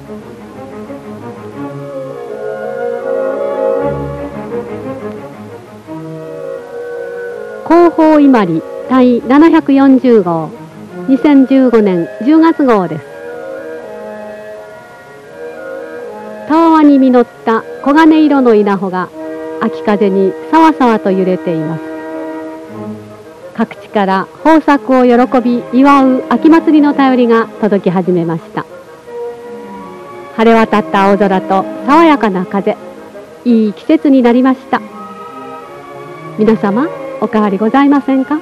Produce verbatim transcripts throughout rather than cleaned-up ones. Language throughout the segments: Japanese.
広報伊万里第ななひゃくよんじゅう号にせんじゅうごねんじゅうがつ号です。たわわに実った黄金色の稲穂が秋風にさわさわと揺れています。各地から豊作を喜び祝う秋祭りの便りが届き始めました。晴れ渡った青空と爽やかな風、いい季節になりました。皆様お変わりございませんか？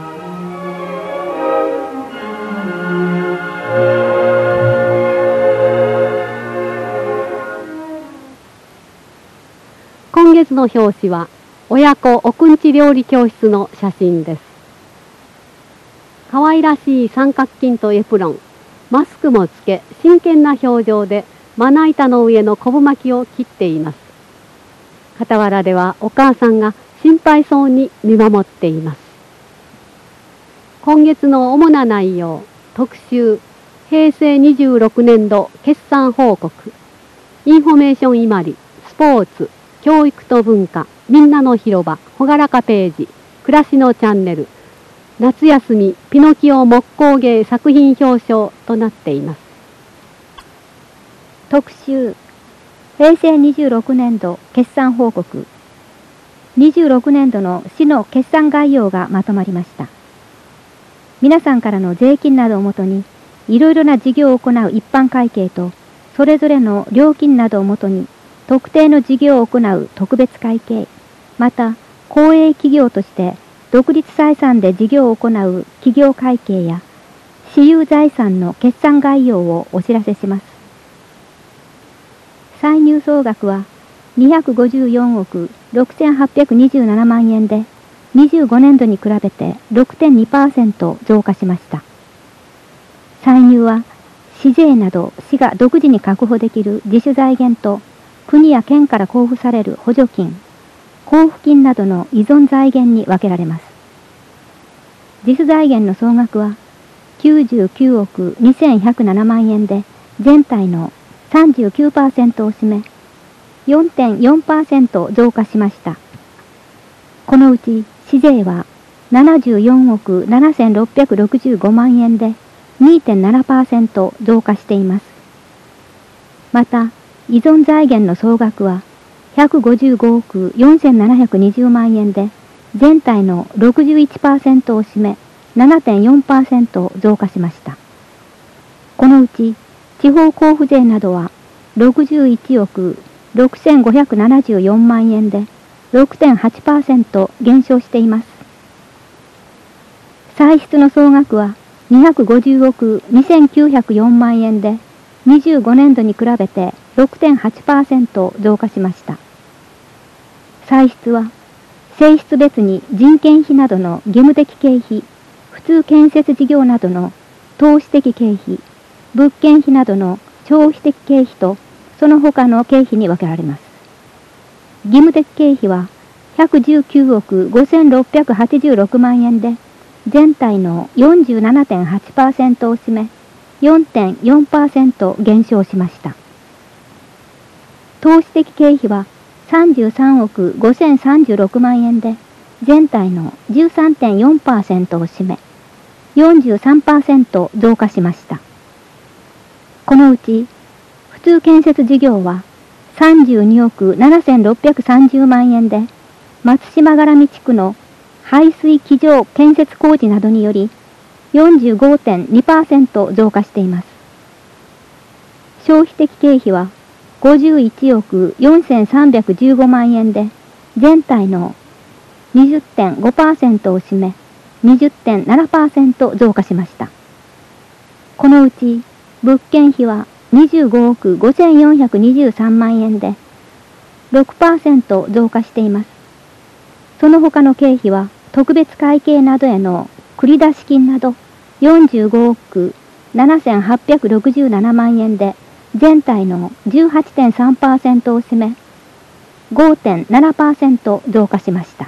今月の表紙は親子おくんち料理教室の写真です。可愛らしい三角巾とエプロン、マスクもつけ、真剣な表情でまな板の上の昆布巻きを切っています。傍らではお母さんが心配そうに見守っています。今月の主な内容、特集、へいせいにじゅうろくねんど決算報告、インフォメーション伊万里、スポーツ、教育と文化、みんなの広場、ほがらかページ、暮らしのチャンネル、夏休みピノキオ木工芸作品表彰となっています。 特集、へいせいにじゅうろくねんど決算報告、にじゅうろくねんどの市の決算概要がまとまりました。皆さんからの税金などをもとに、いろいろな事業を行う一般会計と、それぞれの料金などをもとに、特定の事業を行う特別会計、また、公営企業として独立採算で事業を行う企業会計や、私有財産の決算概要をお知らせします。歳入総額はにひゃくごじゅうよんおくろくせんはっぴゃくにじゅうななまんえんで、にじゅうごねんどに比べて ろくてんにパーセント 増加しました。歳入は、市税など市が独自に確保できる自主財源と、国や県から交付される補助金、交付金などの依存財源に分けられます。自主財源の総額はきゅうじゅうきゅうおくにせんひゃくななまんえんで、全体の さんじゅうきゅうパーセント を占め、よんてんよんパーセント 増加しました。このうち市税はななじゅうよんおくななせんろっぴゃくろくじゅうごまんえんで にてんななパーセント 増加しています。また、依存財源の総額はひゃくごじゅうごおくよんせんななひゃくにじゅうまんえんで、全体の ろくじゅういちパーセント を占め ななてんよんパーセント 増加しました。このうち地方交付税などはろくじゅういちおくろくせんごひゃくななじゅうよんまんえんで ろくてんはちパーセント 減少しています。歳出の総額はにひゃくごじゅうおくにせんきゅうひゃくよんまんえんで、にじゅうごねんどに比べて ろくてんはちパーセント 増加しました。歳出は、性質別に人件費などの義務的経費、普通建設事業などの投資的経費、物件費などの消費的経費と、その他の経費に分けられます。義務的経費はひゃくじゅうきゅうおくごせんろっぴゃくはちじゅうろくまんえんで、全体の よんじゅうななてんはちパーセント を占め、よんてんよんパーセント 減少しました。投資的経費はさんじゅうさんおくごせんさんじゅうろくまんえんで、全体の じゅうさんてんよんパーセント を占め、よんじゅうさんパーセント 増加しました。このうち、普通建設事業はさんじゅうにおくななせんろっぴゃくさんじゅうまんえんで、松島絡み地区の排水機場建設工事などにより よんじゅうごてんにパーセント 増加しています。消費的経費はごじゅういちおくよんせんさんびゃくじゅうごまんえんで、全体の にじゅってんごパーセント を占め、にじゅってんななパーセント 増加しました。このうち、物件費はにじゅうごおくごせんよんひゃくにじゅうさんまんえんで、ろくパーセント 増加しています。その他の経費は、特別会計などへの繰出金などよんじゅうごおくななせんはっぴゃくろくじゅうななまんえんで、全体の じゅうはちてんさんパーセント を占め、ごてんななパーセント 増加しました。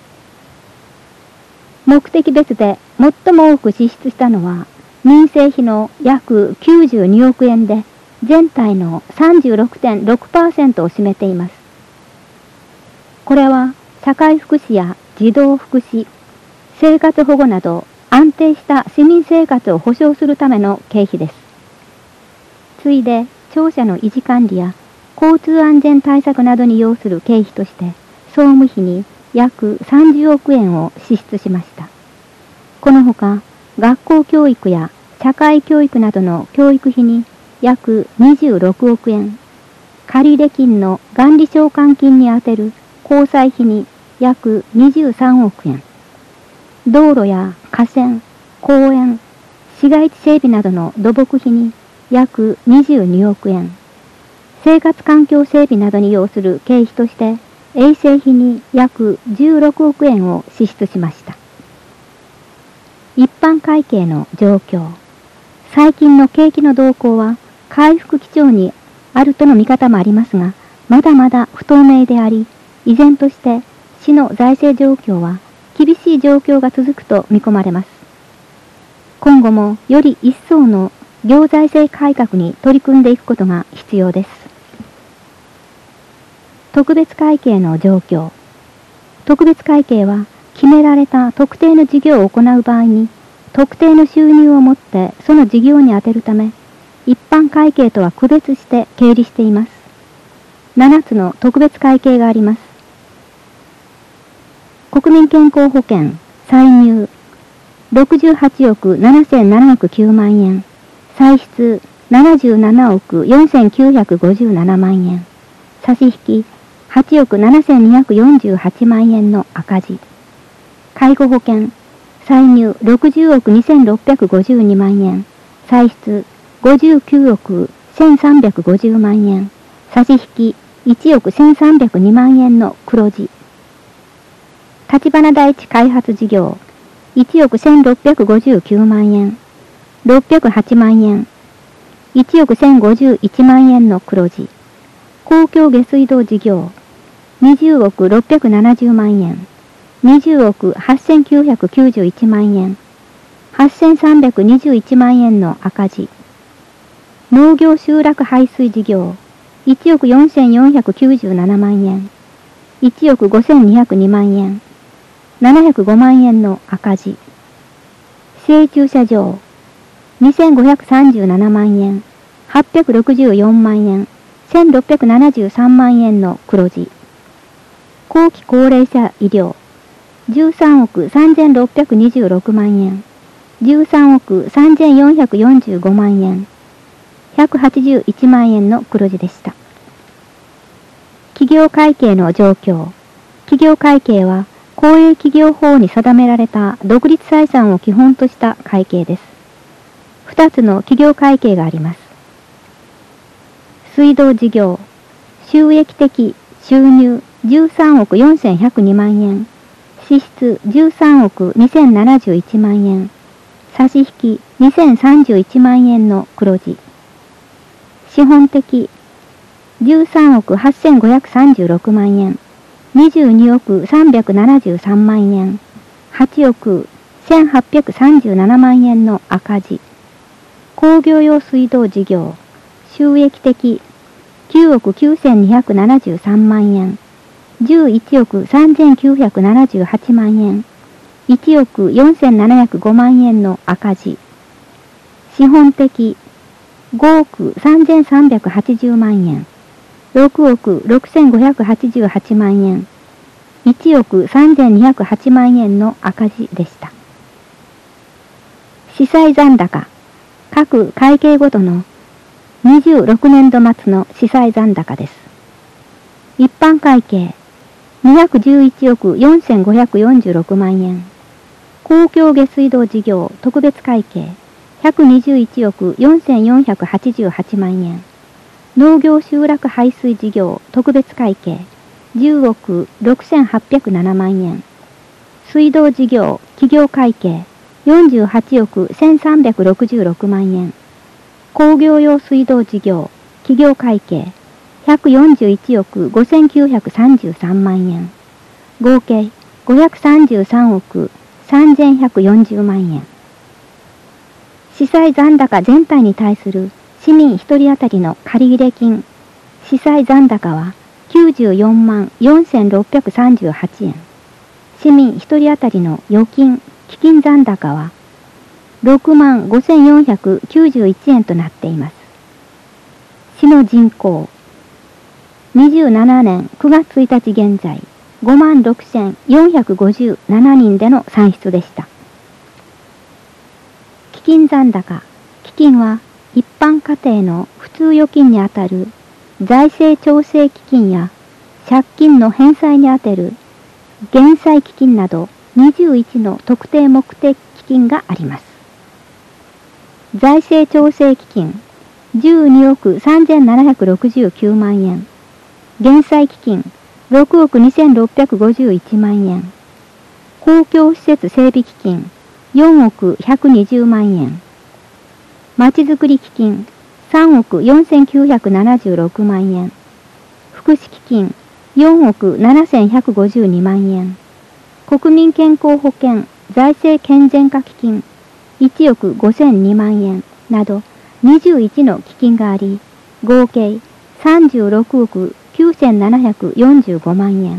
目的別で最も多く支出したのは、民生費の約きゅうじゅうにおくえんで、 全体の さんじゅうろくてんろくパーセント を占めています。これは社会福祉や児童福祉、生活保護など安定した市民生活を保障するための経費です。次いで庁舎の維持管理や交通安全対策などに要する経費として総務費に約さんじゅうおくえんを支出しました。このほか学校教育や社会教育などの教育費に約にじゅうろくおくえん、借入金の元利償還金に充てる交際費に約にじゅうさんおくえん、道路や河川、公園、市街地整備などの土木費に約にじゅうにおくえん、生活環境整備などに要する経費として衛生費に約じゅうろくおくえんを支出しました。一般会計の状況。最近の景気の動向は回復基調にあるとの見方もありますが、まだまだ不透明であり、依然として市の財政状況は厳しい状況が続くと見込まれます。今後もより一層の行財政改革に取り組んでいくことが必要です。特別会計の状況。特別会計は決められた特定の事業を行う場合に特定の収入を持ってその事業に充てるため、一般会計とは区別して経理しています。ななつの特別会計があります。国民健康保険歳入ろくじゅうはちおくななせんななひゃくきゅうまんえん、歳出ななじゅうななおくよんせんきゅうひゃくごじゅうななまんえん、差し引きはちおくななせんにひゃくよんじゅうはちまんえんの赤字。介護保険歳入ろくじゅうおくにせんろっぴゃくごじゅうにまんえん、歳出ごじゅうきゅうおくせんさんびゃくごじゅうまんえん、差し引きいちおくせんさんびゃくにまんえんの黒字。立花第一開発事業いちおくせんろっぴゃくごじゅうきゅうまんえん、ろっぴゃくはちまんえん、いちおくせんごじゅういちまんえんの黒字。公共下水道事業にじゅうおくろっぴゃくななじゅうまんえん、にじゅうおくはっせんきゅうひゃくきゅうじゅういちまんえん、はっせんさんびゃくにじゅういちまんえんの赤字。農業集落排水事業いちおくよんせんよんひゃくきゅうじゅうななまんえん、いちおくごせんにひゃくにまんえん、ななひゃくごまんえんの赤字。市営駐車場にせんごひゃくさんじゅうななまんえん、はっぴゃくろくじゅうよんまんえん、せんろっぴゃくななじゅうさんまんえんの黒字。後期高齢者医療じゅうさんおくさんぜんろっぴゃくにじゅうろくまんえん、じゅうさんおくさんぜんよんひゃくよんじゅうごまんえん、ひゃくはちじゅういちまんえんの黒字でした。企業会計の状況。企業会計は公営企業法に定められた独立採算を基本とした会計です。ふたつの企業会計があります。水道事業収益的収入じゅうさんおくよんせんひゃくにまんえん、支出じゅうさんおくにせんななじゅういちまんえん、差し引きにせんさんじゅういちまんえんの黒字。資本的じゅうさんおくはっせんごひゃくさんじゅうろくまんえん、にじゅうにおくさんびゃくななじゅうさんまんえん、はちおくせんはっぴゃくさんじゅうななまんえんの赤字。工業用水道事業収益的きゅうおくきゅうせんにひゃくななじゅうさんまんえん、じゅういちおくさんぜんきゅうひゃくななじゅうはちまんえん、いちおくよんせんななひゃくごまんえんの赤字。資本的ごおくさんぜんさんびゃくはちじゅうまんえん、ろくおくろくせんごひゃくはちじゅうはちまんえん、いちおくさんぜんにひゃくはちまんえんの赤字でした。司債残高各会計ごとのにじゅうろくねんど末の司債残高です。一般会計にひゃくじゅういちおくよんせんごひゃくよんじゅうろくまんえん、公共下水道事業特別会計ひゃくにじゅういちおくよんせんよんひゃくはちじゅうはちまんえん、農業集落排水事業特別会計じゅうおくろくせんはっぴゃくななまんえん、水道事業企業会計よんじゅうはちおくせんさんびゃくろくじゅうろくまんえん、工業用水道事業企業会計ひゃくよんじゅういちおくごせんきゅうひゃくさんじゅうさんまんえん、合計ごひゃくさんじゅうさんおくさんぜんひゃくよんじゅうまんえん。司債残高全体に対する市民ひとり当たりの借入金、司債残高はきゅうじゅうよんまんよんせんろっぴゃくさんじゅうはちえん。市民ひとり当たりの預金、基金残高はろくまんごせんよんひゃくきゅうじゅういちえんとなっています。市の人口、にじゅうななねんくがつついたち現在、ごまんろくせんよんひゃくごじゅうななにんでの算出でした。基金残高、基金は一般家庭の普通預金にあたる財政調整基金や借金の返済にあてる減債基金などにじゅういちの特定目的基金があります。財政調整基金じゅうにおくさんぜんななひゃくろくじゅうきゅうまんえん、減債基金ろくおくにせんろっぴゃくごじゅういちまんえん、公共施設整備基金よんおくひゃくにじゅうまんえん、まちづくり基金さんおくよんせんきゅうひゃくななじゅうろくまんえん、福祉基金よんおくななせんひゃくごじゅうにまんえん、国民健康保険財政健全化基金いちおくごせんにまんえんなどにじゅういちの基金があり、合計さんじゅうろくおくきゅうせんななひゃくよんじゅうごまんえん。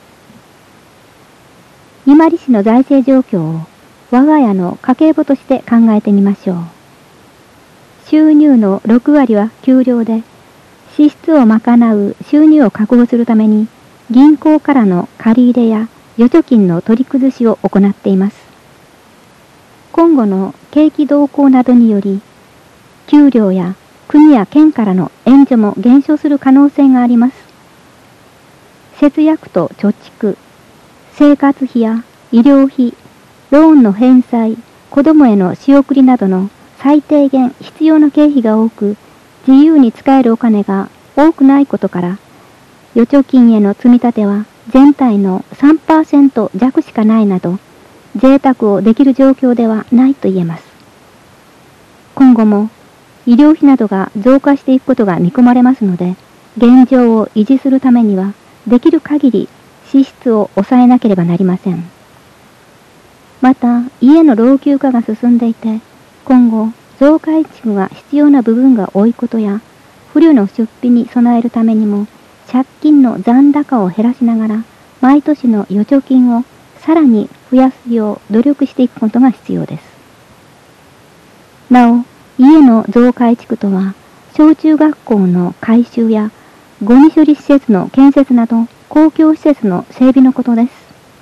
伊万里市の財政状況を我が家の家計簿として考えてみましょう。収入のろくわりは給料で、支出を賄う収入を確保するために銀行からの借り入れや預貯金の取り崩しを行っています。今後の景気動向などにより、給料や国や県からの援助も減少する可能性があります。節約と貯蓄、生活費や医療費、ローンの返済、子どもへの仕送りなどの最低限必要な経費が多く、自由に使えるお金が多くないことから、預貯金への積み立ては全体の さんパーセント 弱しかないなど、贅沢をできる状況ではないと言えます。今後も医療費などが増加していくことが見込まれますので、現状を維持するためには、できる限り支出を抑えなければなりません。また、家の老朽化が進んでいて、今後、増改築が必要な部分が多いことや、不慮の出費に備えるためにも、借金の残高を減らしながら、毎年の預貯金をさらに増やすよう努力していくことが必要です。なお、家の増改築とは、小中学校の改修や、ゴミ処理施設の建設など、公共施設の整備のことです。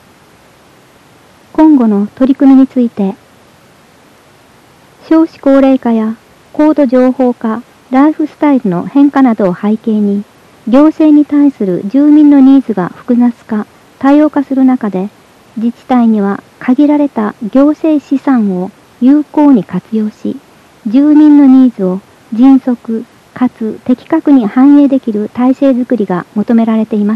今後の取り組みについて、少子高齢化や高度情報化、ライフスタイルの変化などを背景に、行政に対する住民のニーズが複雑化、多様化する中で、自治体には限られた行政資産を有効に活用し、住民のニーズを迅速かつ的確に反映できる体制づくりが求められています。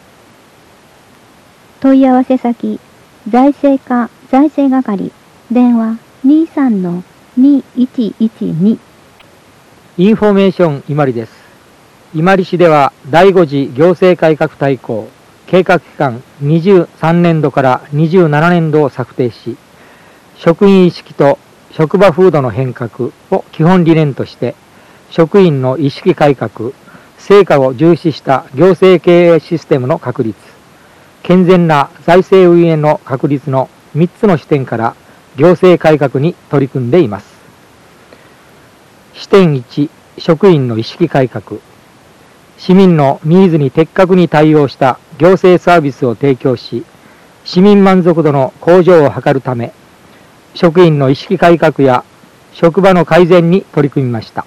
問い合わせ先、財政課財政係、電話 にさんのにいちいちに。 インフォメーション伊万里です。伊万里市ではだいご次行政改革大綱計画期間にじゅうさんねんどからにじゅうななねんどを策定し、職員意識と職場風土の変革を基本理念として、職員の意識改革、成果を重視した行政経営システムの確立、健全な財政運営の確立のみっつの視点から行政改革に取り組んでいます。視点いち、職員の意識改革。市民のニーズに的確に対応した行政サービスを提供し、市民満足度の向上を図るため、職員の意識改革や職場の改善に取り組みました。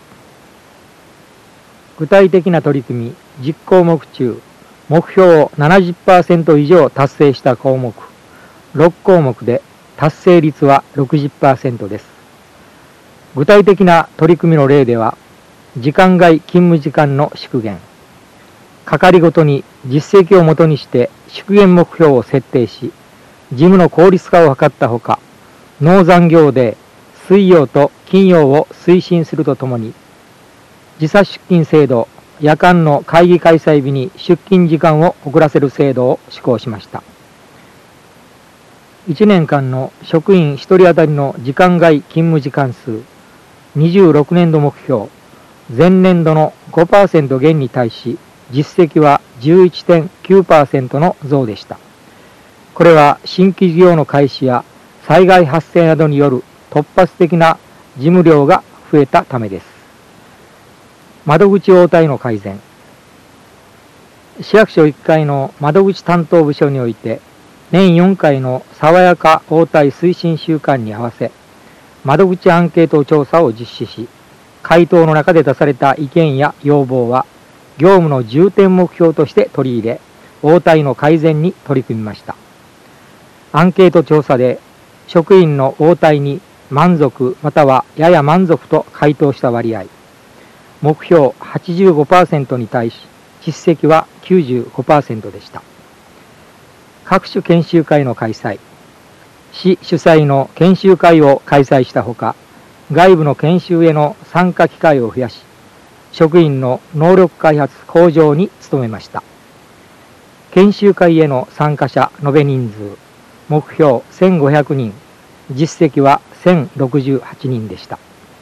具体的な取り組み、実項目中、目標を ななじゅっパーセント 以上達成した項目、ろっこうもくで達成率は ろくじゅっパーセント です。具体的な取り組みの例では、時間外勤務時間の縮減、係ごとに実績をもとにして縮減目標を設定し、事務の効率化を図ったほか、農残業で水曜と金曜を推進するとともに、時差出勤制度、夜間の会議開催日に出勤時間を遅らせる制度を施行しました。いちねんかんの職員ひとり当たりの時間外勤務時間数、にじゅうろくねんど目標前年度の ごパーセント 減に対し、実績は じゅういちてんきゅうパーセント の増でした。これは新規事業の開始や災害発生などによる突発的な事務量が増えたためです。窓口応対の改善。市役所いっかいの窓口担当部署において、年よんかいの爽やか応対推進週間に合わせ、窓口アンケート調査を実施し、回答の中で出された意見や要望は、業務の重点目標として取り入れ、応対の改善に取り組みました。アンケート調査で、職員の応対に満足またはやや満足と回答した割合、目標 はちじゅうごパーセント に対し、実績は きゅうじゅうごパーセント でした。各種研修会の開催。市主催の研修会を開催したほか、外部の研修への参加機会を増やし、職員の能力開発向上に努めました。研修会への参加者延べ人数、目標せんごひゃくにん、実績はせんろくじゅうはちにんでした。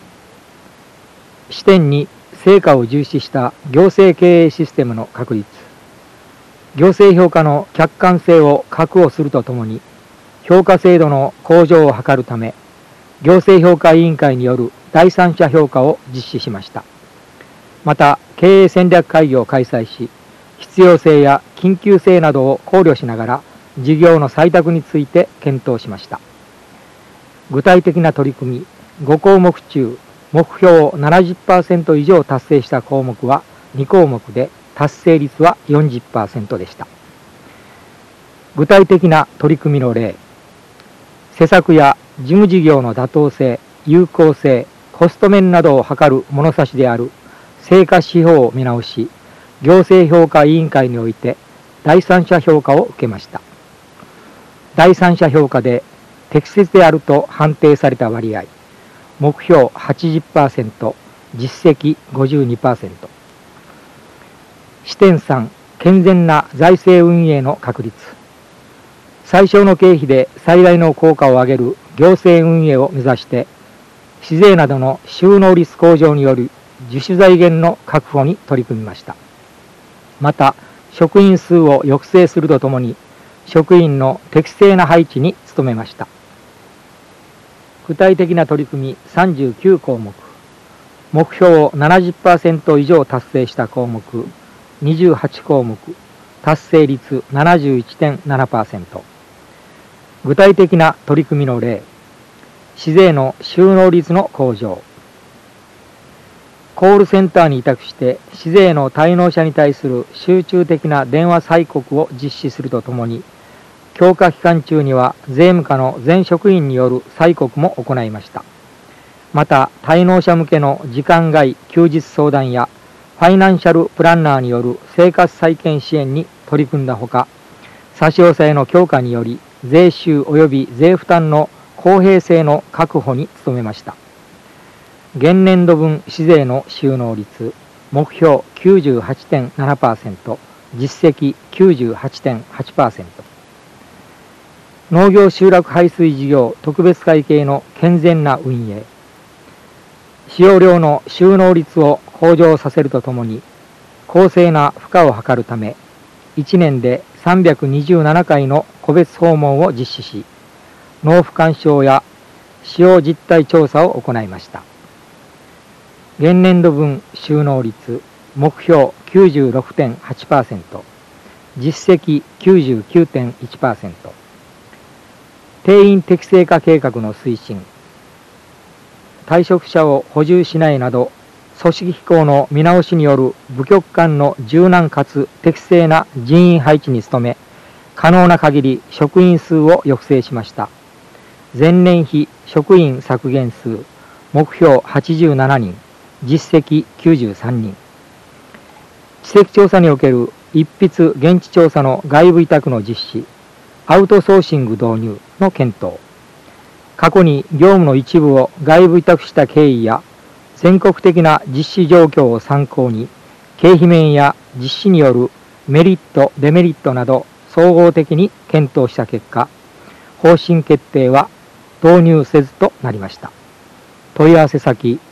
支店に成果を重視した行政経営システムの確立。行政評価の客観性を確保するとともに、評価制度の向上を図るため、行政評価委員会による第三者評価を実施しました。また、経営戦略会議を開催し、必要性や緊急性などを考慮しながら、事業の採択について検討しました。具体的な取り組み、ごこうもく中、目標 ななじゅっパーセント 以上達成した項目はにこうもくで、達成率は よんじゅっパーセント でした。具体的な取り組みの例、施策や事務事業の妥当性、有効性、コスト面などを図る物差しである成果指標を見直し、行政評価委員会において第三者評価を受けました。第三者評価で適切であると判定された割合、目標 はちじゅっパーセント、実績 ごじゅうにパーセント。支店さん、健全な財政運営の確立。最小の経費で最大の効果を上げる行政運営を目指して、市税などの収納率向上による自主財源の確保に取り組みました。また、職員数を抑制するとともに、職員の適正な配置に努めました。具体的な取り組みさんじゅうきゅうこうもく、目標を ななじゅっパーセント 以上達成した項目にじゅうはちこうもく、達成率 ななじゅういってんななパーセント。具体的な取り組みの例、市税の収納率の向上。コールセンターに委託して市税の滞納者に対する集中的な電話催告を実施するとともに、強化期間中には税務課の全職員による催告も行いました。また、滞納者向けの時間外休日相談やファイナンシャルプランナーによる生活再建支援に取り組んだほか、差し押さえの強化により税収及び税負担の公平性の確保に努めました。現年度分市税の収納率、目標 きゅうじゅうはちてんななパーセント、実績 きゅうじゅうはちてんはちパーセント。農業集落排水事業特別会計の健全な運営。使用量の収納率を向上させるとともに、公正な付加を図るため、いちねんでさんびゃくにじゅうななかいの個別訪問を実施し、納付干渉や使用実態調査を行いました。現年度分収納率、目標 きゅうじゅうろくてんはちパーセント、実績 きゅうじゅうきゅうてんいちパーセント。定員適正化計画の推進。退職者を補充しないなど、組織機構の見直しによる部局間の柔軟かつ適正な人員配置に努め、可能な限り職員数を抑制しました。前年比職員削減数、目標はちじゅうななにん、実績きゅうじゅうさんにん。地籍調査における一筆現地調査の外部委託の実施、アウトソーシング導入の検討。過去に業務の一部を外部委託した経緯や全国的な実施状況を参考に、経費面や実施によるメリット、デメリットなど総合的に検討した結果、方針決定は導入せずとなりました。問い合わせ先、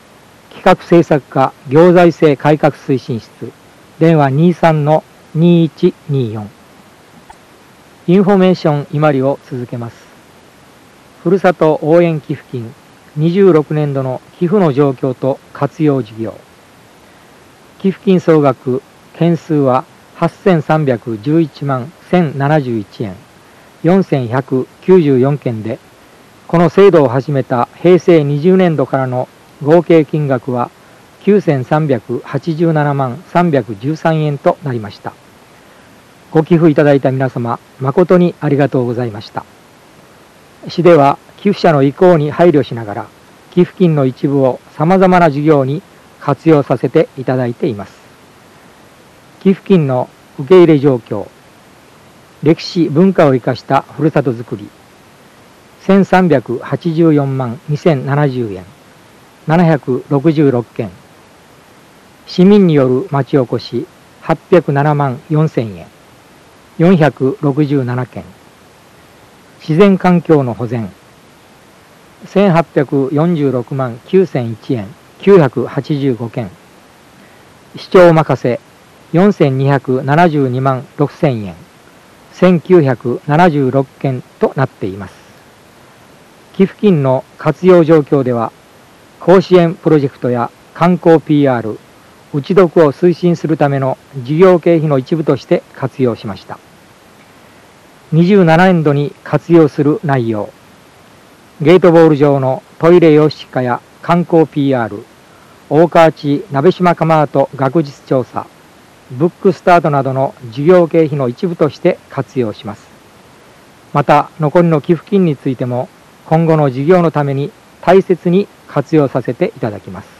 企画政策課行財政改革推進室、電話 にじゅうさんのにじゅういちにじゅうよん。インフォメーション伊万里を続けます。ふるさと応援寄付金にじゅうろくねんどの寄付の状況と活用事業。寄付金総額件数ははっせんさんびゃくじゅういちまんせんななじゅういちえん、よんせんひゃくきゅうじゅうよんけんで、この制度を始めたへいせいにじゅうねんどからの合計金額はきゅうせんさんびゃくはちじゅうななまんさんびゃくじゅうさんえんとなりました。ご寄付いただいた皆様、誠にありがとうございました。市では寄付者の意向に配慮しながら、寄付金の一部をさまざまな事業に活用させていただいています。寄付金の受け入れ状況、歴史文化を生かしたふるさとづくり、せんさんびゃくはちじゅうよんまんにせんななじゅうえん、ななひゃくろくじゅうろっけん、市民による町おこしはっぴゃくななまんよんせんえん、よんひゃくろくじゅうななけん、自然環境の保全せんはっぴゃくよんじゅうろくまんきゅうせんいちえん、きゅうひゃくはちじゅうごけん、市長任せよんせんにひゃくななじゅうにまんろくせんえん、せんきゅうひゃくななじゅうろっけんとなっています。寄付金の活用状況では、甲子園プロジェクトや観光 ピーアール、打ち読を推進するための事業経費の一部として活用しました。にじゅうななねんどに活用する内容、ゲートボール場のトイレ洋式化や観光 ピーアール、大川内鍋島釜跡学術調査、ブックスタートなどの事業経費の一部として活用します。また残りの寄付金についても今後の事業のために大切に活用させていただきます。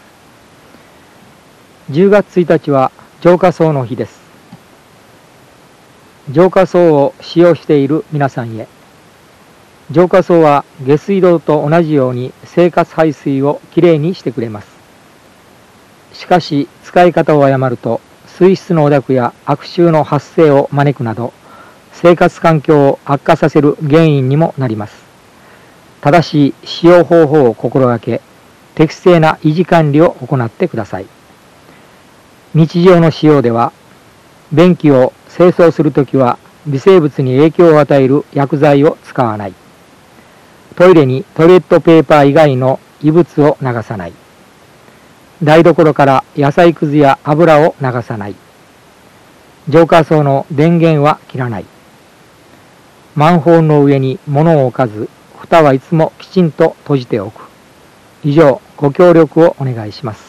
じゅうがつついたちは浄化槽の日です。浄化槽を使用している皆さんへ、浄化槽は下水道と同じように生活排水をきれいにしてくれます。しかし使い方を誤ると水質の汚濁や悪臭の発生を招くなど、生活環境を悪化させる原因にもなります。正しい使用方法を心がけ、適正な維持管理を行ってください。日常の使用では、便器を清掃するときは微生物に影響を与える薬剤を使わない。トイレにトイレットペーパー以外の異物を流さない。台所から野菜くずや油を流さない。浄化槽の電源は切らない。マンホールの上に物を置かず、蓋はいつもきちんと閉じておく。以上、ご協力をお願いします。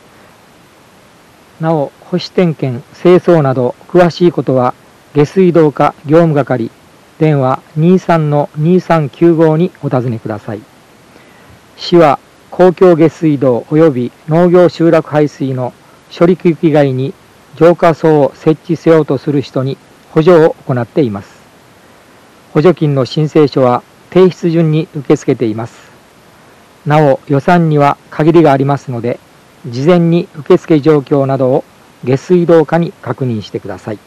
なお、保守点検、清掃など詳しいことは、下水道課業務係、電話 にじゅうさんのにじゅうさんきゅうご にお尋ねください。市は、公共下水道及び農業集落排水の処理区域外に浄化槽を設置せようとする人に補助を行っています。補助金の申請書は提出順に受け付けています。なお予算には限りがありますので、事前に受付状況などを下水道課に確認してください。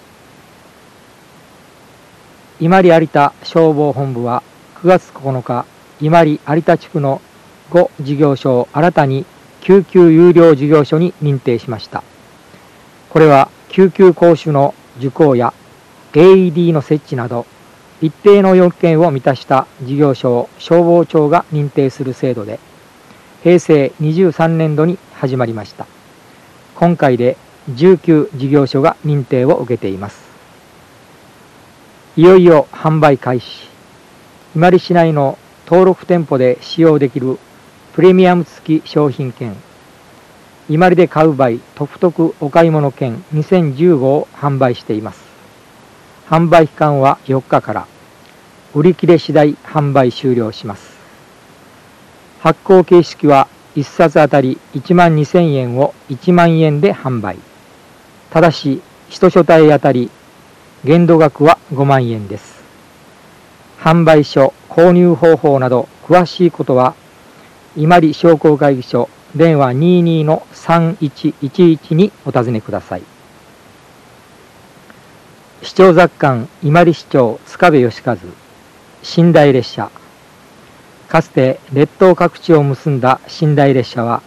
伊万里有田消防本部はくがつここのか、伊万里有田地区のご事業所を新たに救急有料事業所に認定しました。これは救急講習の受講や エーイーディー の設置など一定の要件を満たした事業所を消防庁が認定する制度で、へいせいにじゅうさんねんどに始まりました。今回でじゅうきゅう事業所が認定を受けています。いよいよ販売開始。伊万里市内の登録店舗で使用できるプレミアム付き商品券、伊万里で買う場合得々お買い物券にせんじゅうごを販売しています。販売期間はよっかから、売り切れ次第販売終了します。発行形式はいっさつあたりいちまんにせんえんをいちまんえんで販売。ただし、いち所帯あたり限度額はごまんえんです。販売書、購入方法など詳しいことは、伊万里商工会議所電話 にじゅうにのさんいちいちいち にお尋ねください。市長雑感伊万里市長塚部義和、寝台列車。かつて列島各地を結んだ寝台列車は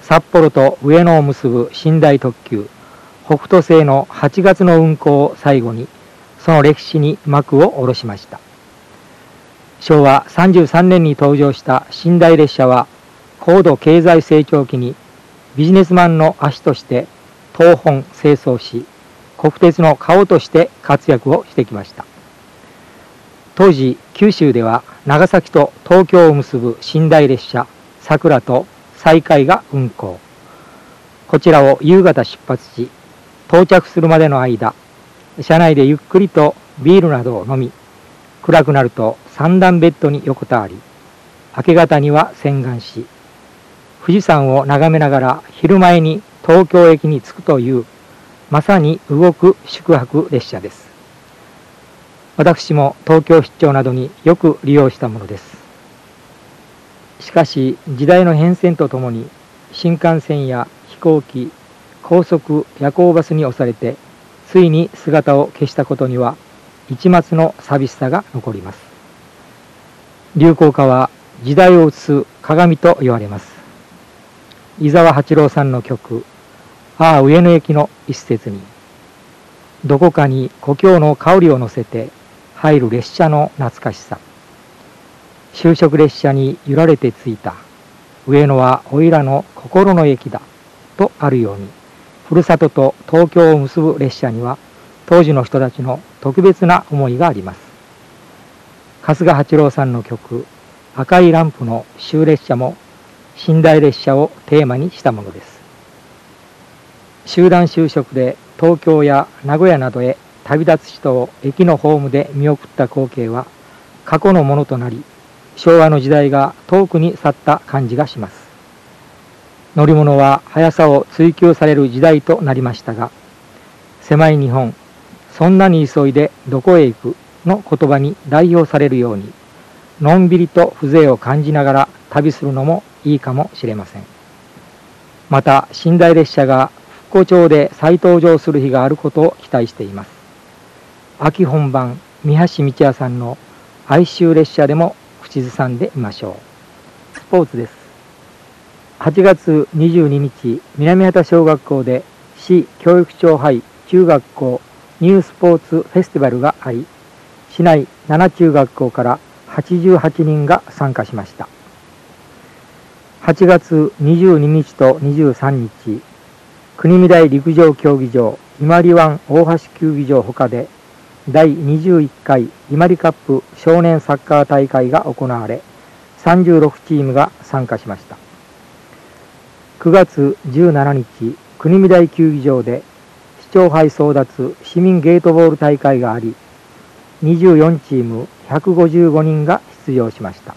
札幌と上野を結ぶ寝台特急北斗星のはちがつの運行を最後に、その歴史に幕を下ろしました。しょうわさんじゅうさんねんに登場した寝台列車は、高度経済成長期にビジネスマンの足として東奔西走し、国鉄の顔として活躍をしてきました。当時、九州では長崎と東京を結ぶ寝台列車さくらと西海が運行。こちらを夕方出発し、到着するまでの間、車内でゆっくりとビールなどを飲み、暗くなると三段ベッドに横たわり、明け方には洗顔し、富士山を眺めながら昼前に東京駅に着くという、まさに動く宿泊列車です。私も東京出張などによく利用したものです。しかし時代の変遷とともに、新幹線や飛行機、高速夜行バスに押されて、ついに姿を消したことには一抹の寂しさが残ります。流行歌は時代を映す鏡と言われます。伊沢八郎さんの曲、ああ上野駅の一節に、どこかに故郷の香りを乗せて入る列車の懐かしさ。就職列車に揺られて着いた、上野はおいらの心の駅だとあるように、ふるさとと東京を結ぶ列車には当時の人たちの特別な思いがあります。春日八郎さんの曲、赤いランプの終列車も寝台列車をテーマにしたものです。集団就職で東京や名古屋などへ旅立つ人を駅のホームで見送った光景は過去のものとなり、昭和の時代が遠くに去った感じがします。乗り物は速さを追求される時代となりましたが、狭い日本、そんなに急いでどこへ行くの言葉に代表されるように、のんびりと風情を感じながら旅するのもいいかもしれません。また寝台列車が復古町で再登場する日があることを期待しています。秋本番、三橋道也さんの哀愁列車でも口ずさんでみましょう。スポーツです。はちがつにじゅうににち、南畑小学校で市教育長杯中学校ニュースポーツフェスティバルがあり、市内なな中学校からはちじゅうはちにんが参加しました。はちがつにじゅうににちとにじゅうさんにち、国見台陸上競技場伊万里湾大橋球技場ほかでだいにじゅういっかい伊万里カップ少年サッカー大会が行われ、さんじゅうろくチームが参加しました。くがつじゅうしちにち、国見台球技場で市長杯争奪市民ゲートボール大会があり、にじゅうよんチームひゃくごじゅうごにんが出場しました。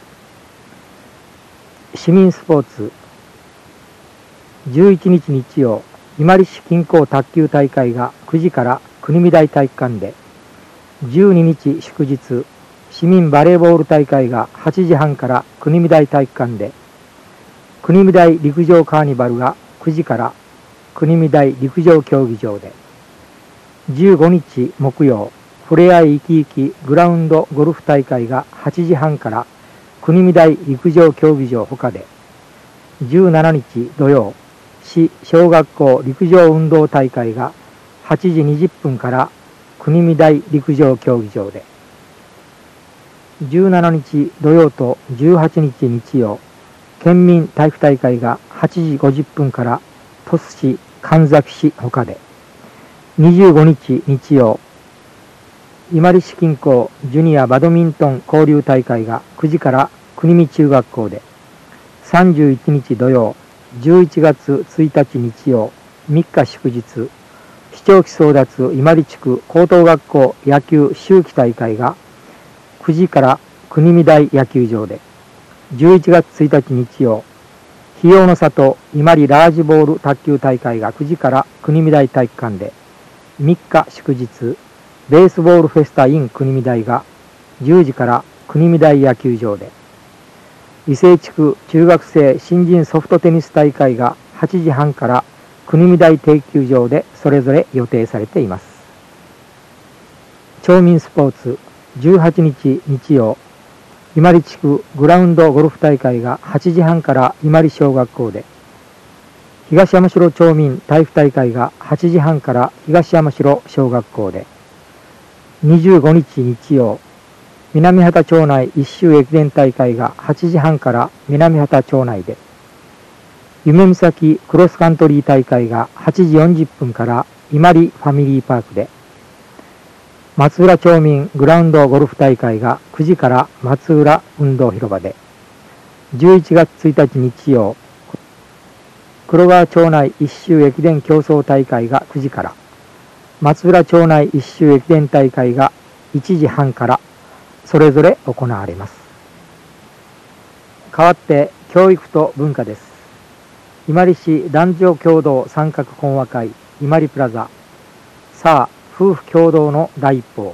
市民スポーツ、じゅういちにち日曜、伊万里市近郊卓球大会がくじから国見台体育館で、じゅうににち祝日、市民バレーボール大会がはちじはんから国見台体育館で、国見台陸上カーニバルがくじから国見台陸上競技場で、じゅうごにち木曜、ふれあい生き生きグラウンドゴルフ大会がはちじはんから国見台陸上競技場ほかで、じゅうしちにち土曜、市小学校陸上運動大会がはちじにじゅっぷんから国見台陸上競技場で、じゅうしちにち土曜とじゅうはちにち日曜、県民体育大会がはちじごじゅっぷんから鳥栖市神崎市ほかで、にじゅうごにち日曜、伊万里市近郊ジュニアバドミントン交流大会がくじから国見中学校で、さんじゅういちにち土曜、じゅういちがつついたち日曜、みっか祝日、市長期争奪伊万里地区高等学校野球秋季大会がくじから国見台野球場で、じゅういちがつついたち日曜、日陽の里伊万里ラージボール卓球大会がくじから国見台体育館で、みっか祝日、ベースボールフェスタ in 国見台がじゅうじから国見台野球場で、伊勢地区中学生新人ソフトテニス大会がはちじはんから国見台定球場でそれぞれ予定されています。町民スポーツ、じゅうはちにち日曜、伊万里地区グラウンドゴルフ大会がはちじはんから伊万里小学校で、 東山城町民体育大会がはちじはんから東山城小学校で、にじゅうごにち日曜、南畑町内一周駅伝大会がはちじはんから南畑町内で、夢岬クロスカントリー大会がはちじよんじゅっぷんから伊万里ファミリーパークで、松浦町民グラウンドゴルフ大会がくじから松浦運動広場で、じゅういちがつついたち日曜、黒川町内一周駅伝競争大会がくじから、松浦町内一周駅伝大会がいちじはんからそれぞれ行われます。代わって教育と文化です。伊万里市男女共同参画懇話会伊万里プラザ、さあ夫婦共同の第一歩。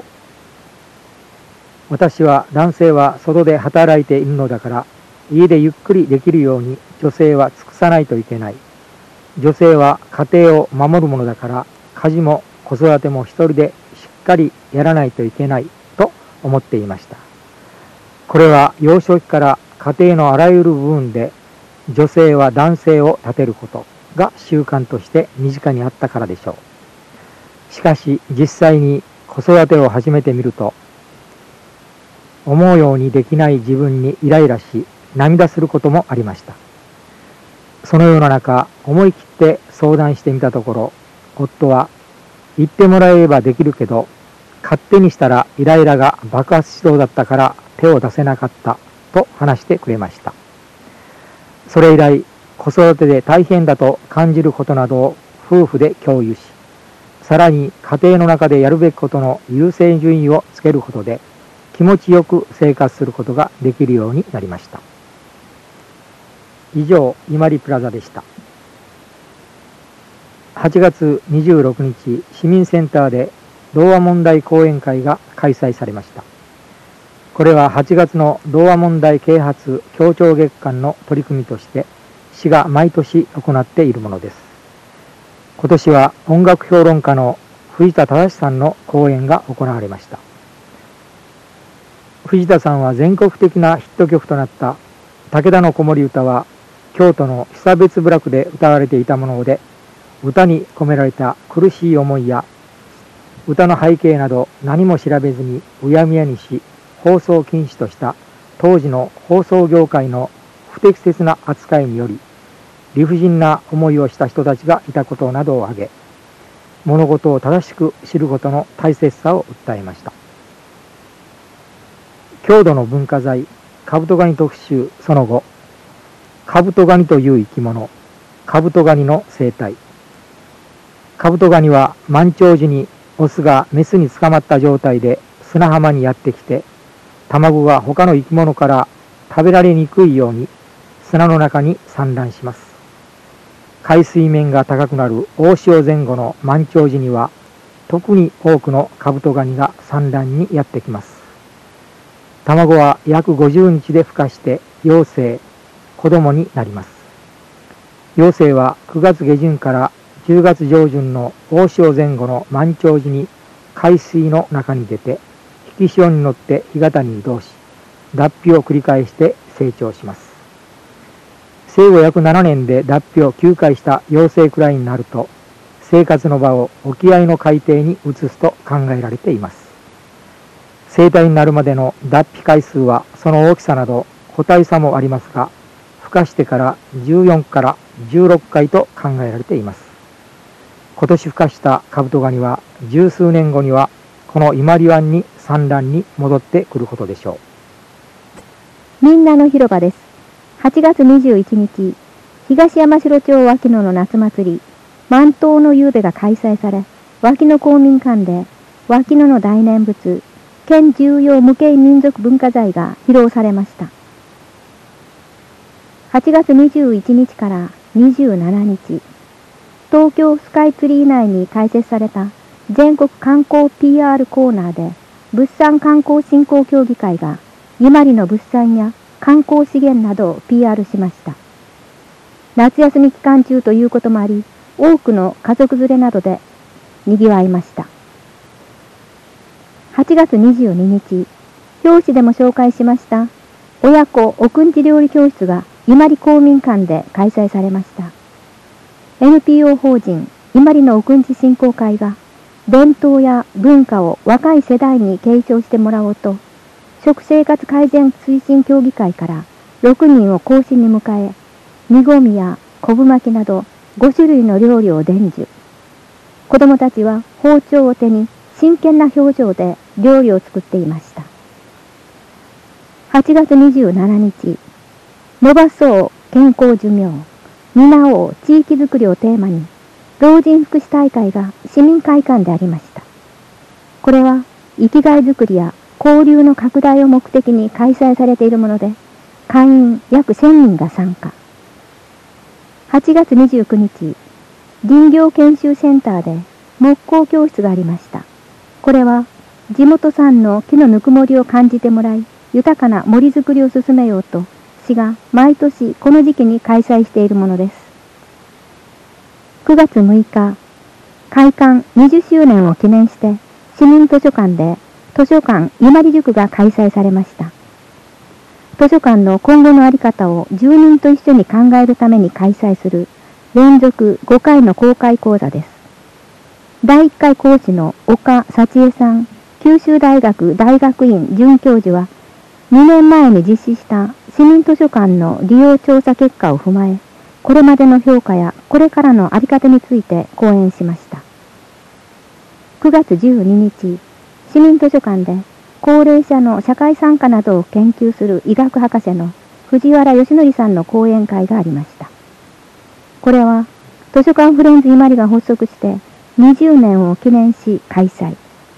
私は男性は外で働いているのだから、家でゆっくりできるように女性は尽くさないといけない。女性は家庭を守るものだから、家事も子育ても一人でしっかりやらないといけないと思っていました。これは幼少期から家庭のあらゆる部分で女性は男性を立てることが習慣として身近にあったからでしょう。しかし実際に子育てを始めてみると、思うようにできない自分にイライラし、涙することもありました。そのような中、思い切って相談してみたところ、夫は言ってもらえればできるけど、勝手にしたらイライラが爆発しそうだったから手を出せなかったと話してくれました。それ以来、子育てで大変だと感じることなどを夫婦で共有し、さらに家庭の中でやるべきことの優先順位をつけることで、気持ちよく生活することができるようになりました。以上、伊万里プラザでした。はちがつにじゅうろくにち、市民センターで童話問題講演会が開催されました。これははちがつの童話問題啓発協調月間の取り組みとして、市が毎年行っているものです。今年は音楽評論家の藤田忠さんの講演が行われました。藤田さんは全国的なヒット曲となった武田の子守歌は、京都の久別部落で歌われていたもので、歌に込められた苦しい思いや歌の背景など何も調べずにうやむやにし放送禁止とした当時の放送業界の不適切な扱いにより、理不尽な思いをした人たちがいたことなどを挙げ、物事を正しく知ることの大切さを訴えました。郷土の文化財カブトガニ特集その後、カブトガニという生き物、カブトガニの生態。カブトガニは満潮時にオスがメスに捕まった状態で砂浜にやってきて、卵が他の生き物から食べられにくいように砂の中に産卵します。海水面が高くなる大潮前後の満潮時には、特に多くのカブトガニが産卵にやってきます。卵は約ごじゅうにちで孵化して幼生、子供になります。幼生はくがつげじゅんからじゅうがつじょうじゅんの大潮前後の満潮時に海水の中に出て、引き潮に乗って干潟に移動し、脱皮を繰り返して成長します。生後約ななねんで脱皮をきゅうかいした幼生くらいになると、生活の場を沖合の海底に移すと考えられています。成体になるまでの脱皮回数はその大きさなど個体差もありますが、孵化してからじゅうよんからじゅうろっかいと考えられています。今年孵化したカブトガニは十数年後にはこの伊万里湾に産卵に戻ってくることでしょう。みんなの広場です。はちがつにじゅういちにち、東山城町脇野の夏祭り、万灯の夕べが開催され、脇野公民館で脇野の大念仏、県重要無形民族文化財が披露されました。はちがつにじゅういちにちからにじゅうしちにち、東京スカイツリー内に開設された全国観光 ピーアール コーナーで、物産観光振興協議会が伊万里の物産や観光資源などを ピーアール しました。夏休み期間中ということもあり、多くの家族連れなどで賑わいました。はちがつにじゅうににち、表紙でも紹介しました親子おくんち料理教室が伊万里公民館で開催されました。 エヌピーオー 法人伊万里の奥んち振興会が伝統や文化を若い世代に継承してもらおうと、食生活改善推進協議会からろくにんを講師に迎え、煮込みや昆布巻きなどごしゅるいの料理を伝授。子供たちは包丁を手に真剣な表情で料理を作っていました。はちがつにじゅうしちにち、伸ばそう健康寿命、担おう地域づくりをテーマに、老人福祉大会が市民会館でありました。これは生きがいづくりや交流の拡大を目的に開催されているもので、会員約せんにんが参加。はちがつにじゅうくにち、林業研修センターで木工教室がありました。これは地元産の木のぬくもりを感じてもらい、豊かな森づくりを進めようと、市が毎年この時期に開催しているものです。くがつむいか、開館にじゅっしゅうねんを記念して、市民図書館で図書館伊万里塾が開催されました。図書館の今後の在り方を住人と一緒に考えるために開催する連続ごかいの公開講座です。だいいっかい講師の岡幸恵さん、九州大学大学院准教授は、にねんまえに実施した市民図書館の利用調査結果を踏まえ、これまでの評価やこれからの在り方について講演しました。くがつじゅうににち、市民図書館で高齢者の社会参加などを研究する医学博士の藤原義則さんの講演会がありました。これは図書館フレンズ伊万里が発足してにじゅうねんを記念し開催。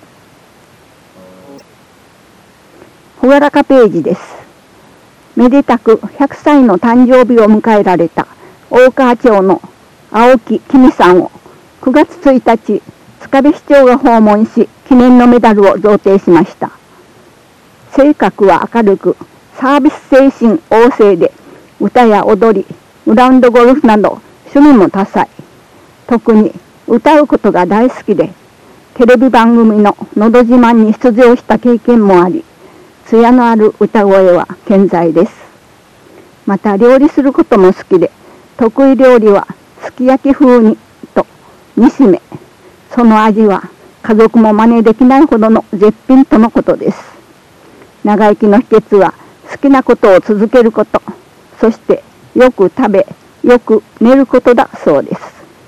ほがらかページです。めでたくひゃくさいの誕生日を迎えられた大川町の青木きみさんをくがつついたち、塚部市長が訪問し、記念のメダルを贈呈しました。性格は明るく、サービス精神旺盛で、歌や踊り、グラウンドゴルフなど趣味も多彩。特に歌うことが大好きで、テレビ番組ののど自慢に出場した経験もあり、艶のある歌声は健在です。また料理することも好きで、得意料理はすき焼き風煮と煮しめ。その味は家族も真似できないほどの絶品とのことです。長生きの秘訣は好きなことを続けること、そしてよく食べ、よく寝ることだそうです。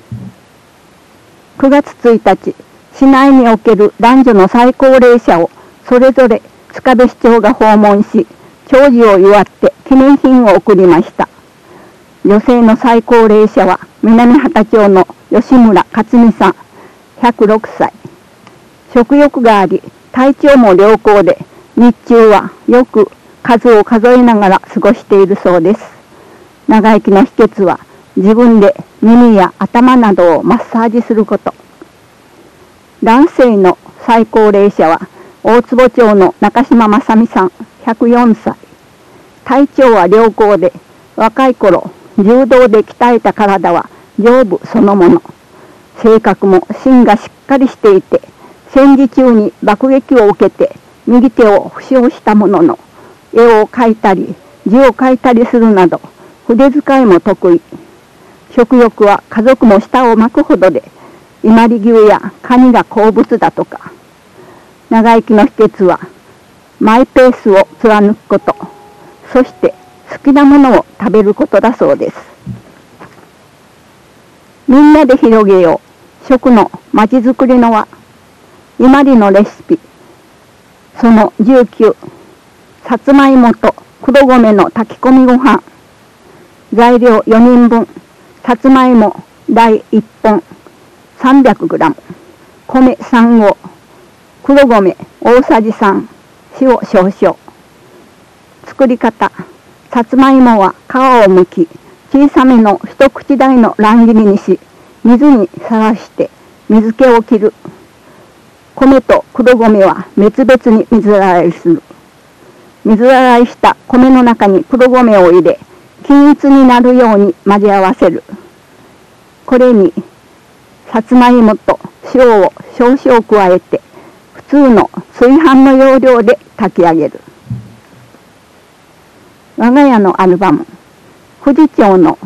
くがつついたち、市内における男女の最高齢者をそれぞれ塚部市長が訪問し、長寿を祝って記念品を贈りました。女性の最高齢者は南畑町の吉村克美さん、ひゃくろくさい。食欲があり、体調も良好で、日中はよく数を数えながら過ごしているそうです。長生きの秘訣は自分で耳や頭などをマッサージすること。男性の最高齢者は大坪町の中島正美さん、ひゃくよんさい。体調は良好で、若い頃柔道で鍛えた体は丈夫そのもの。性格も芯がしっかりしていて、戦時中に爆撃を受けて右手を負傷したものの、絵を描いたり字を書いたりするなど筆使いも得意。食欲は家族も舌を巻くほどで、伊万里牛やカニが好物だとか。長生きの秘訣はマイペースを貫くこと、そして好きなものを食べることだそうです。みんなで広げよう食のまちづくりの輪、伊万里のレシピそのじゅうきゅう、さつまいもと黒米の炊き込みご飯。材料よにんぶん、さつまいも大いっぽん さんびゃくグラム、 米さんごう、黒米大さじさん、塩少々。作り方、さつまいもは皮を剥き、小さめの一口大の乱切りにし、水にさらして水気を切る。米と黒米は別々に水洗いする。水洗いした米の中に黒米を入れ、均一になるように混ぜ合わせる。これにさつまいもと塩を少々加えて、普通の炊飯の要領で炊き上げる。我が家のアルバム、富士町の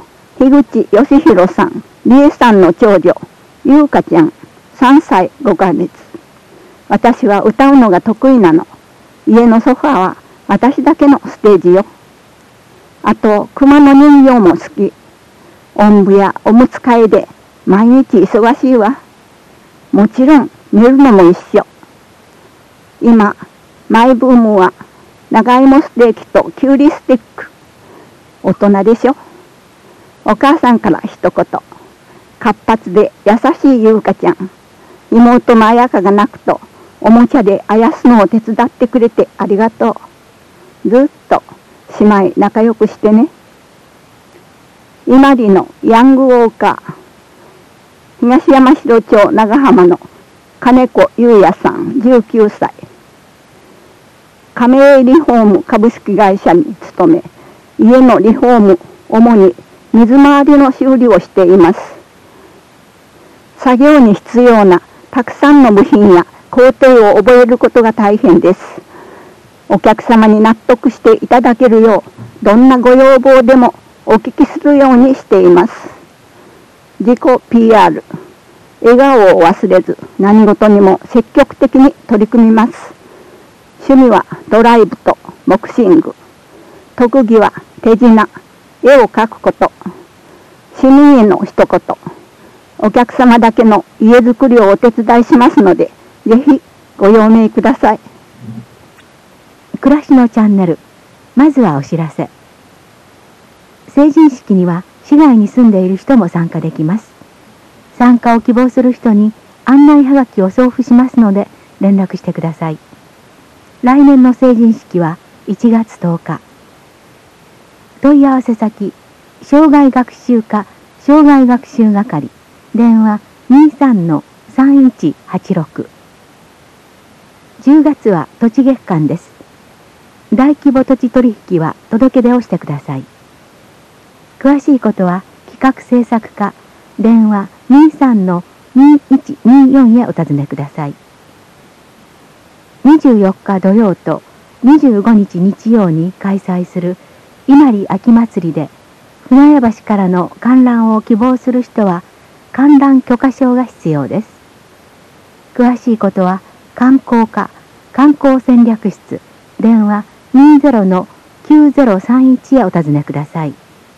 樋口義弘さん、理恵さんの長女、優香ちゃん、さんさいごかげつ。私は歌うのが得意なの。家のソファーは私だけのステージよ。あと、熊の人形も好き。おんぶやおむつ替えで毎日忙しいわ。もちろん寝るのも一緒。今、マイブームは長芋ステーキとキュウリスティック。大人でしょ。お母さんから一言。活発で優しい優香ちゃん。妹の彩香が泣くとおもちゃであやすのを手伝ってくれてありがとう。ずっと姉妹仲良くしてね。伊万里のヤングウォーカー。東山城町長浜の金子優也さんじゅうきゅうさい。亀井リフォーム株式会社に勤め、家のリフォーム、主に水回りの修理をしています。作業に必要なたくさんの部品や工程を覚えることが大変です。お客様に納得していただけるよう、どんなご要望でもお聞きするようにしています。自己 ピーアール、笑顔を忘れず何事にも積極的に取り組みます。趣味はドライブとボクシング。特技は手品、絵を描くこと。市民への一言。お客様だけの家づくりをお手伝いしますので、ぜひご用命ください。 暮らしのチャンネル、まずはお知らせ。成人式には市外に住んでいる人も参加できます。参加を希望する人に案内はがきを送付しますので連絡してください。来年の成人式はいちがつとおか。問い合わせ先、障害学習課障害学習係、電話 にじゅうさんのさんいちはちろく。じゅうがつは土地月間です。大規模土地取引は届け出をしてください。詳しいことは企画制作課、電話にじゅうさんのにいちによんへお尋ねください。にじゅうよっか土曜とにじゅうごにち日曜に開催する伊万里秋祭りで、船屋橋からの観覧を希望する人は観覧許可証が必要です。詳しいことは観光課観光戦略室、電話にじゅうのきゅうぜろさんいちへお尋ねください。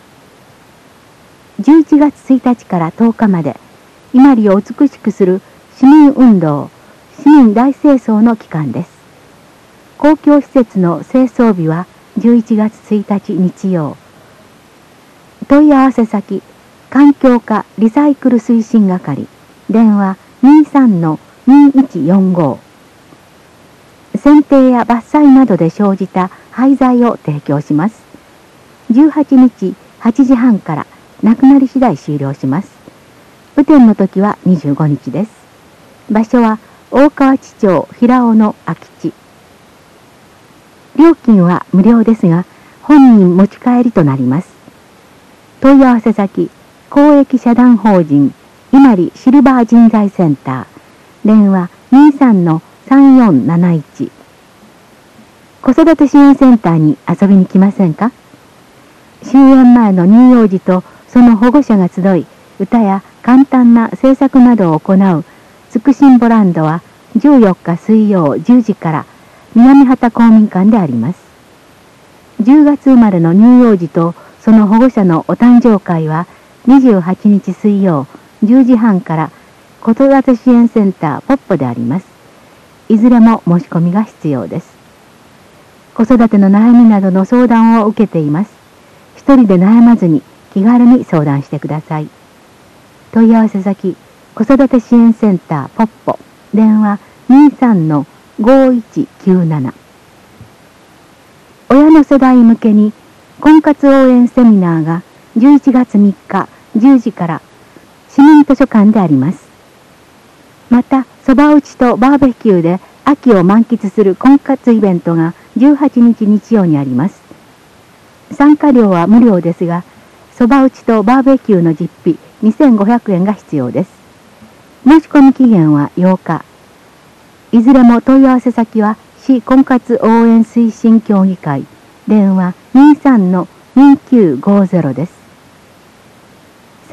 じゅういちがつついたちからとおかまで、伊万里を美しくする市民運動、市民大清掃の期間です。公共施設の清掃日はじゅういちがつついたち日曜。問い合わせ先、環境課リサイクル推進係、電話にじゅうさんのにいちよんご。剪定や伐採などで生じた廃材を提供します。じゅうはちにちはちじはんからなくなり次第終了します。雨天の時はにじゅうごにちです。場所は大川内町平尾の空き地。料金は無料ですが、本人持ち帰りとなります。問い合わせ先、公益社団法人伊万里シルバー人材センター、電話にじゅうさんのさんよんなないち。子育て支援センターに遊びに来ませんか？終演前の乳幼児とその保護者が集い、歌や簡単な制作などを行うつくしんぼランドはじゅうよっか水曜じゅうじから南畑公民館であります。じゅうがつ生まれの乳幼児とその保護者のお誕生会はにじゅうはちにち水曜じゅうじはんから子育て支援センターポッポであります。いずれも申し込みが必要です。子育ての悩みなどの相談を受けています。一人で悩まずに気軽に相談してください。問い合わせ先、子育て支援センターポッポ、電話にじゅうさんのごいちきゅうなな。親の世代向けに婚活応援セミナーがじゅういちがつみっかじゅうじから市民図書館であります。また、そば打ちとバーベキューで秋を満喫する婚活イベントがじゅうはちにち日曜にあります。参加料は無料ですが、そば打ちとバーベキューの実費にせんごひゃくえんが必要です。申し込み期限はようか。いずれも問い合わせ先は市婚活応援推進協議会、電話にじゅうさんのにきゅうごゼロです。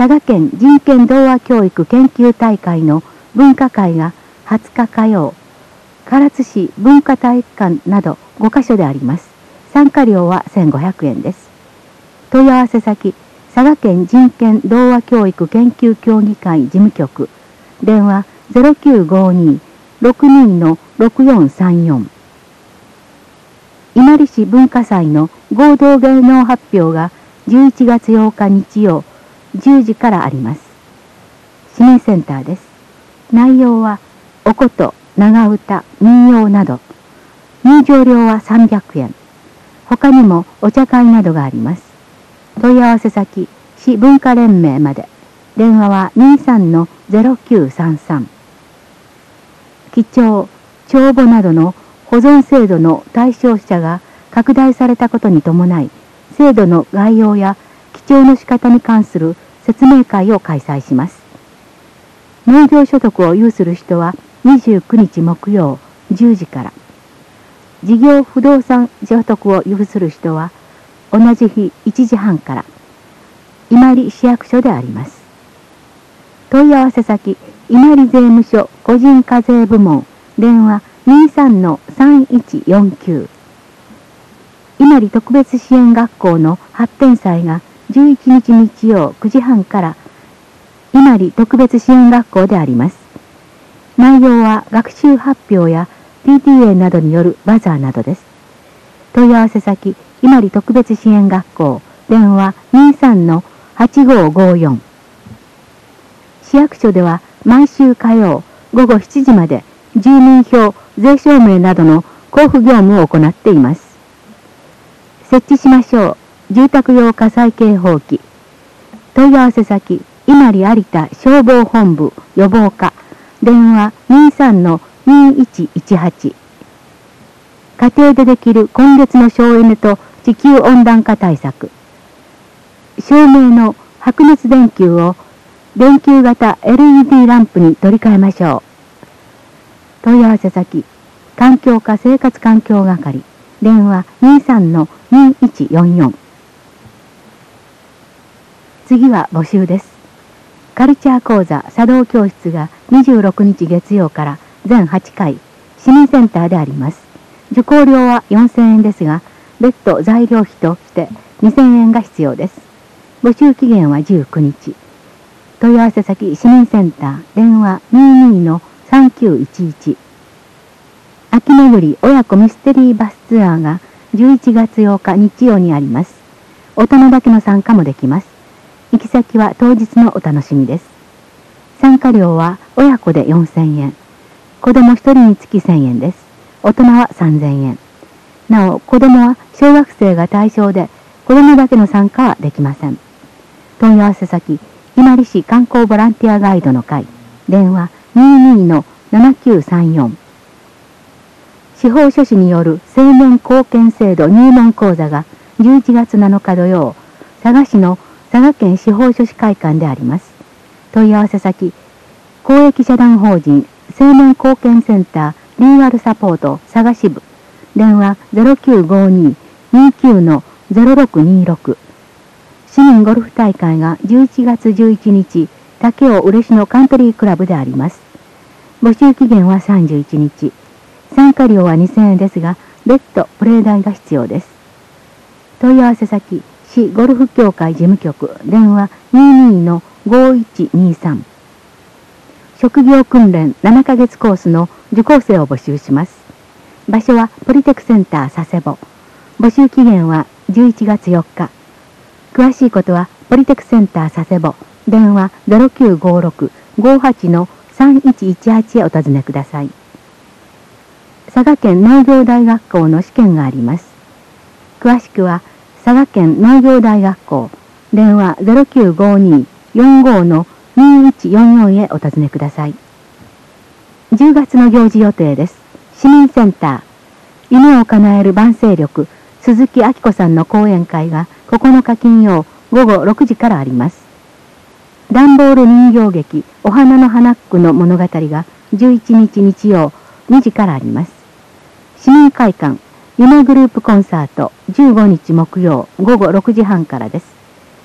佐賀県人権童話教育研究大会の文化会がはつか火曜、唐津市文化体育館などごカ所であります。参加料はせんごひゃくえんです。問い合わせ先、佐賀県人権童話教育研究協議会事務局、電話 ゼロきゅうごに ろくに ろくよんさんよん。伊万里市文化祭の合同芸能発表がじゅういちがつようか日曜じゅうじからあります。市民センターです。内容はおこと、長唄、民謡など。入場料はさんびゃくえん。他にもお茶会などがあります。問い合わせ先、市文化連盟まで。電話は にじゅうさんのゼロきゅうさんさん。記帳、帳簿などの保存制度の対象者が拡大されたことに伴い、制度の概要や記帳の仕方に関する説明会を開催します。農業所得を有する人はにじゅうくにち木曜じゅうじから。事業不動産所得を有する人は同じ日いちじはんから。伊万里市役所であります。問い合わせ先、伊万里税務署個人課税部門、電話 にじゅうさんのさんいちよんきゅう。伊万里特別支援学校の発展祭がじゅういちにち日曜くじはんから伊万里特別支援学校であります。内容は学習発表や ピーティーエー などによるバザーなどです。問い合わせ先、伊万里特別支援学校、電話 にじゅうさんのはちごごよん。市役所では毎週火曜ごごしちじまで住民票、税証明などの交付業務を行っています。設置しましょう。住宅用火災警報器。問い合わせ先、伊万里有田消防本部予防課。電話 にじゅうさんのにいちいちはち。家庭でできる今月の省エネと地球温暖化対策。照明の白熱電球を電球型 エルイーディー ランプに取り替えましょう。問い合わせ先、環境課生活環境係。電話 にじゅうさんのにいちよんよん。次は募集です。カルチャー講座茶道教室がにじゅうろくにち月曜から全はちかい、市民センターであります。受講料はよんせんえんですが、別途材料費としてにせんえんが必要です。募集期限はじゅうくにち。問い合わせ先、市民センター、電話 にじゅうにのさんきゅういちいち。秋巡り親子ミステリーバスツアーがじゅういちがつようか日曜にあります。大人だけの参加もできます。行き先は当日のお楽しみです。参加料は親子でよんせんえん。子供ひとりにつきせんえんです。大人はさんぜんえん。なお、子供は小学生が対象で、子供だけの参加はできません。問い合わせ先、伊万里市観光ボランティアガイドの会。電話 にじゅうにのななきゅうさんよん。司法書士による青年貢献制度入門講座がじゅういちがつなのか土曜、佐賀市の佐賀県司法書士会館であります。問い合わせ先、公益社団法人青年貢献センターリーガルサポート佐賀支部。電話 ゼロきゅうごに にじゅうきゅうのゼロろくにろく。市民ゴルフ大会がじゅういちがつじゅういちにち、武雄嬉野カントリークラブであります。募集期限はさんじゅういちにち。参加料はにせんえんですが、別途プレー代が必要です。問い合わせ先、市ゴルフ協会事務局、電話 にじゅうにのごいちにさん。職業訓練ななかげつコースの受講生を募集します。場所はポリテクセンター佐世保。募集期限はじゅういちがつよっか。詳しいことはポリテクセンター佐世保、電話 ゼロきゅうごろく ごはちのさんいちいちはち へお尋ねください。佐賀県農業大学校の試験があります。詳しくは佐賀県農業大学校、電話 ゼロきゅうごに よんごのにいちよんよん へお尋ねください。じゅうがつの行事予定です。市民センター、夢を叶える万世力、鈴木明子さんの講演会がここのか金曜ごごろくじからあります。段ボール人形劇お花の花っ句の物語がじゅういちにち日曜にじからあります。市民会館夢グループコンサートじゅうごにち木曜ごごろくじはんからです。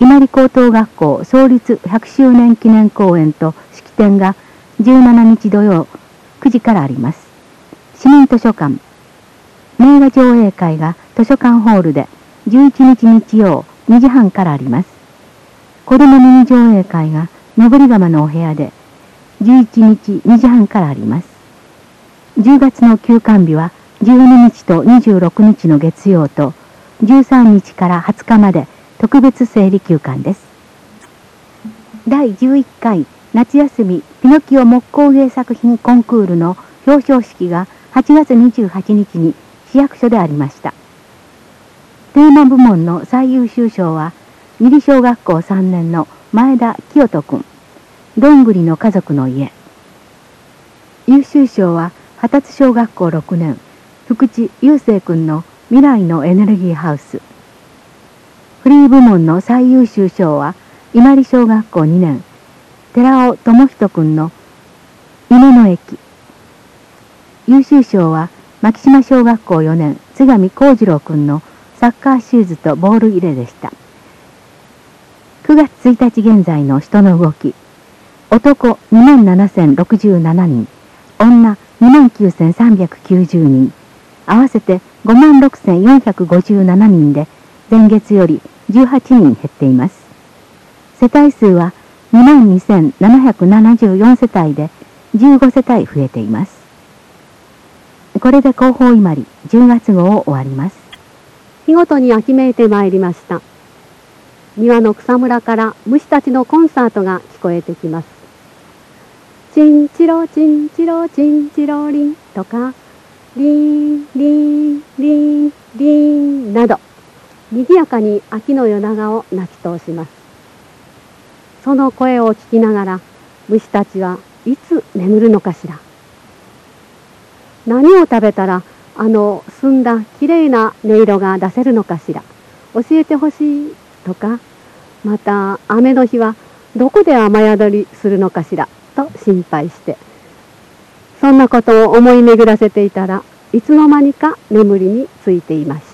伊万里高等学校創立ひゃくしゅうねん記念公演と式典がじゅうしちにち土曜くじからあります。市民図書館名画上映会が図書館ホールでじゅういちにち日曜にじはんからあります。子どもミニ上映会が登り窯のお部屋でじゅういちにちにじはんからあります。じゅうがつの休館日はじゅうににちとにじゅうろくにちの月曜とじゅうさんにちからはつかまで特別整理休館です。だいじゅういっかい夏休みピノキオ木工芸作品コンクールの表彰式がはちがつにじゅうはちにちに市役所でありました。テーマ部門の最優秀賞は二里小学校さんねんの前田清人君、どんぐりの家族の家。優秀賞は二十小学校ろくねん福地雄生君の未来のエネルギーハウス。フリー部門の最優秀賞は伊万里小学校にねん寺尾智人君の夢の駅。優秀賞は牧島小学校よねん津上幸次郎君のサッカーシューズとボール入れでした。くがつついたち現在の人の動き。男にまんななせんろくじゅうななにん、女にまんきゅうせんさんびゃくきゅうじゅうにん、合わせてごまんろくせんよんひゃくごじゅうななにんで前月よりじゅうはちにん減っています。世帯数はにまんにせんななひゃくななじゅうよんせたいでじゅうごせたい増えています。これで広報伊万里じゅうがつごうを終わります。 日ごとに秋めいてまいりました。庭の草むらから虫たちのコンサートが聞こえてきます。チンチロチンチロチンチロリンとかリンリンリンリンなど賑やかに秋の夜長を鳴き通します。その声を聞きながら虫たちはいつ眠るのかしら。何を食べたらあの澄んだきれいな音色が出せるのかしら。教えてほしいとか、また雨の日はどこで雨宿りするのかしらと心配して、そんなことを思い巡らせていたらいつの間にか眠りについていました。